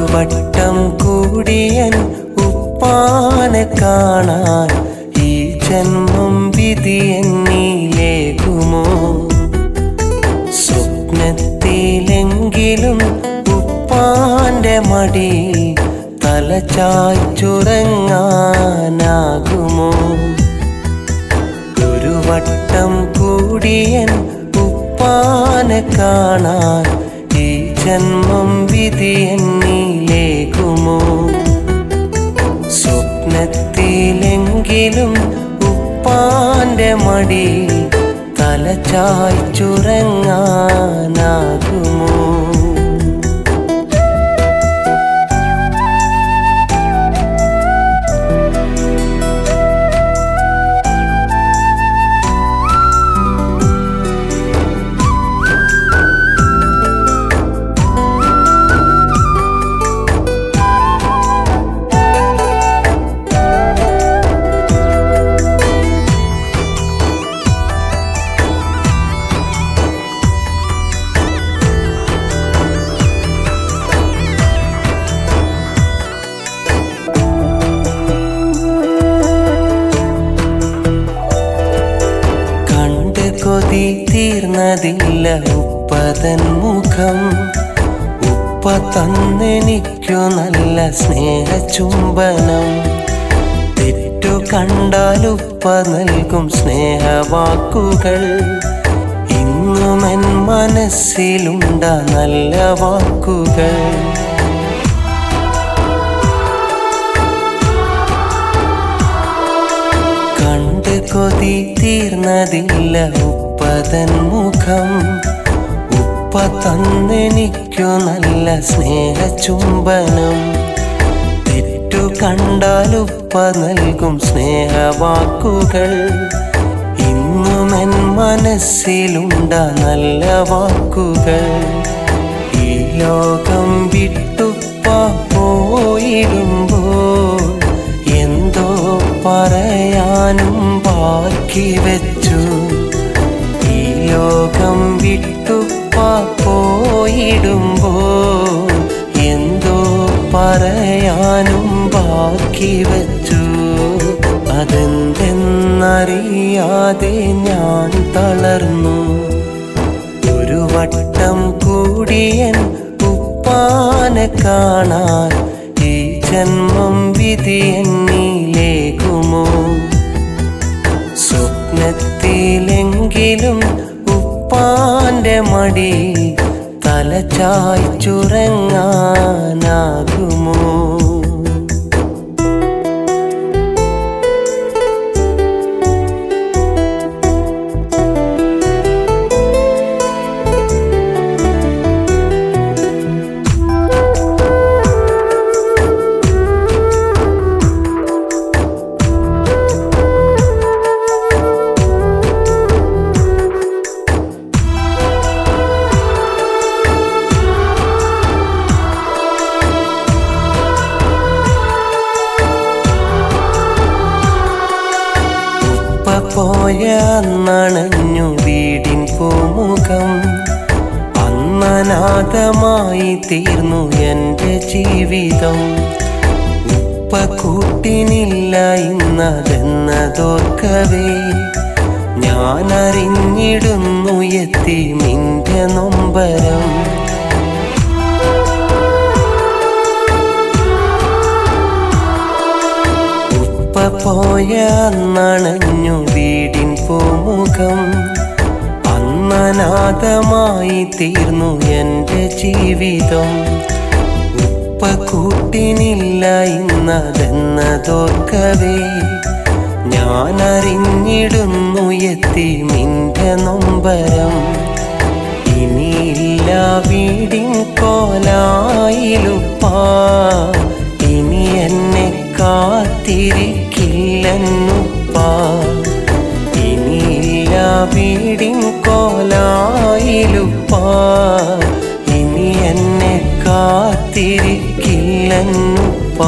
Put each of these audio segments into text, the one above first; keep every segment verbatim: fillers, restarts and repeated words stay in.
വട്ടം കൂടിയൻ ഉപ്പാനെ കാണാൻ ഈ ജന്മം വിധി എന്നിലേക്കുമോ? സ്വപ്നത്തിലെങ്കിലും ഉപ്പാന്റെ മടി തല ചായ്ച്ചുറങ്ങാനാകുമോ? ഒരു വട്ടം കൂടിയൻ ഉപ്പാനെ കാണാൻ ഈ ജന്മം വിധി എന്നിലേക്കുമോ? സ്വപ്നത്തിലെങ്കിലും ഉപ്പാന്റെ മടി തല ചായ്ച്ചുറങ്ങാനാകുമോ? കൊതി തീർന്നതില്ല ഉപ്പതൻ മുഖം. ഉപ്പ തന്നെനിക്കു നല്ല സ്നേഹചുംബനം. തെറ്റു കണ്ടാൽ ഉപ്പ നൽകും സ്നേഹവാക്കുകൾ. ഇന്നുമെൻ മനസ്സിലുണ്ട നല്ല വാക്കുകൾ. കൊതി തീർന്നതില്ല ഉപ്പതൻ മുഖം. ഉപ്പ തന്നെനിക്കു നല്ല സ്നേഹചുംബനം. തെറ്റു കണ്ടാൽ ഉപ്പ നൽകും സ്നേഹവാക്കുകൾ. ഇന്നുമെൻ മനസ്സിലുണ്ട നല്ല വാക്കുകൾ. ഈ ലോകം വിട്ടുപ്പ പോയിടുമ്പോൾ എന്തോ പറയാനും ബാക്കി വെച്ചു. ഈ ലോകം വിട്ടുപ്പ പോയിടുമ്പോൾ എന്തോ പറയാനും ബാക്കി വെച്ചു. അതെന്തെന്നറിയാതെ ഞാൻ തളർന്നു. ഒരു വട്ടം കൂടിയൻ ഉപ്പാനെ കാണാൻ ഈ ജന്മം വിധി എന്നിലേക്കുമോ? സ്വപ്നത്തിലെങ്കിലും ഉപ്പാന്റെ മടി തല ചായ്ച്ചുറങ്ങാനാകുമോ? പോയ അന്നണഞ്ഞു വീടിൻ പൂമുഖം. അന്നനാഥമായി തീർന്നു എൻ്റെ ജീവിതം. ഉപ്പ കൂട്ടിനില്ല ഇന്നതെന്നതോർക്കവേ ഞാനറിഞ്ഞിടുന്നു യതീമിൻ്റെ നൊമ്പരം. പോയ അന്നണഞ്ഞു വീടിൻ പൂമുഖം. അന്നനാഥമായി തീർന്നു എൻ്റെ ജീവിതം. ഉപ്പ കൂട്ടിനില്ല ഇന്നതെന്നതോർക്കവേ ഞാനറിഞ്ഞിടുന്നു യതീമിൻ്റെ നൊമ്പരം. ഇനിയില്ല വീടിൻ കോലായിലുപ്പ, ഇനി എന്നെ കാത്തിരിക്കില്ലെന്നുപ്പ. ഇനിയില്ല വീടിൻ കോലായിലുപ്പ, ഇനി എന്നെ കാത്തിരിക്കില്ലെന്നുപ്പ.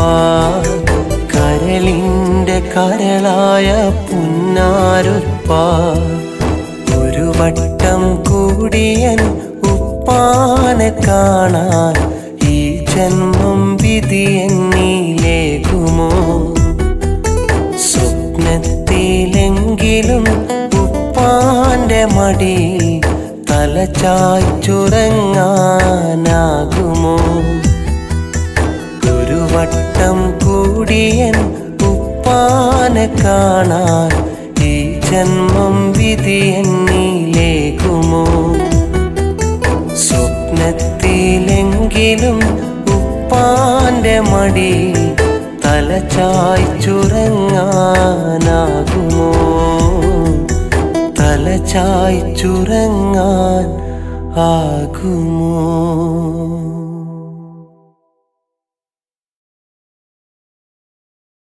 കരളിൻ്റെ കരളായ പുന്നാരുപ്പ, ഒരു വട്ടം കൂടിയൻ ഉപ്പാനെ കാണാൻ ഈ ജന്മം വിധി എന്നിലേക്കുമോ? സ്വപ്നത്തിലെങ്കിലും ഉപ്പാന്റെ മടി തലചായ്ച്ചുറങ്ങാനാകുമോ? ഒരു വട്ടം കൂടിയൻ ഉപ്പാനെ കാണാൻ ഈ ജന്മം വിധി എന്നിലേക്കുമോ? സ്വപ്നത്തിലെങ്കിലും ഉപ്പാന്റെ മടി തലചായ്ച്ചുറങ്ങാനാകുമോ? തലചായ്ച്ചുറങ്ങാൻ ആകുമോ?